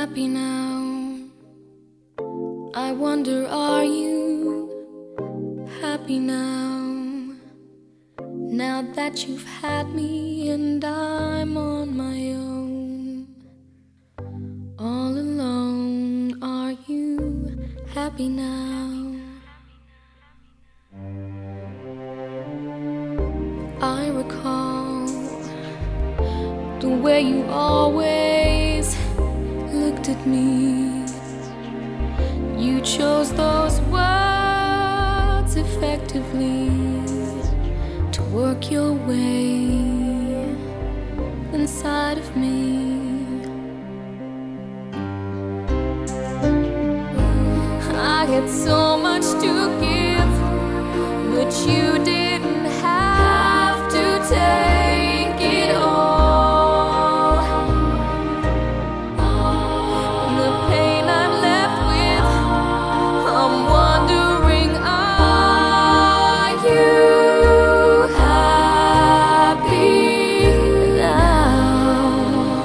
happy now? I wonder, are you happy now? Now that you've had me and I'm on my own, all alone, are you happy now? I recall the way you always looked at me. You chose those words effectively to work your way inside of me. I had so much to give, but you didn't have to take it all. The pain I'm left with, I'm wondering, are you happy now?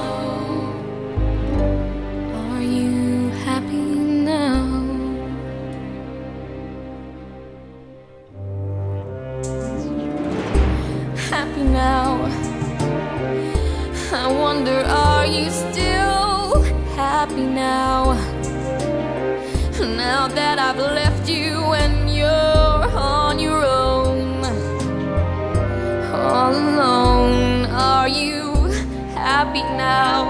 Are you happy now? Happy now. I wonder, are you still happy now? Now that I've left you and you're on your own, all alone, are you happy now?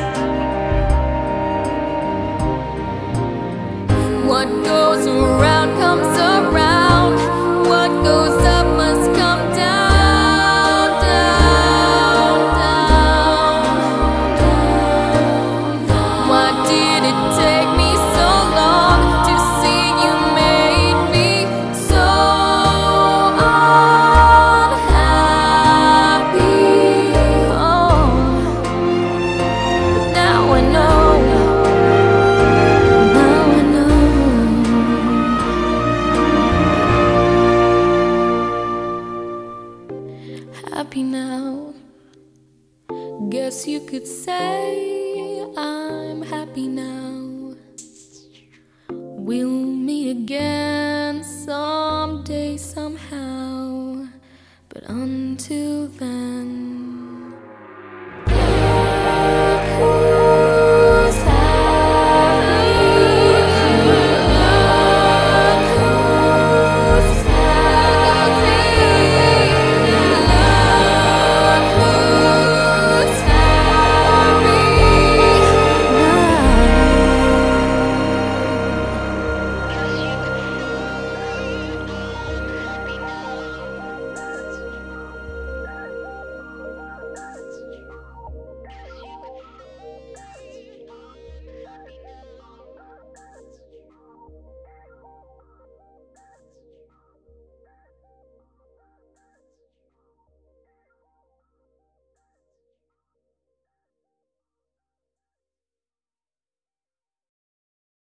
What goes around comes around. What goes up must come down, down, down. Why did it take me so long to see you made me so unhappy? Oh, but now I know. Now I know. Happy now. Guess you could say I'm happy now. We'll meet again someday, somehow. But until then,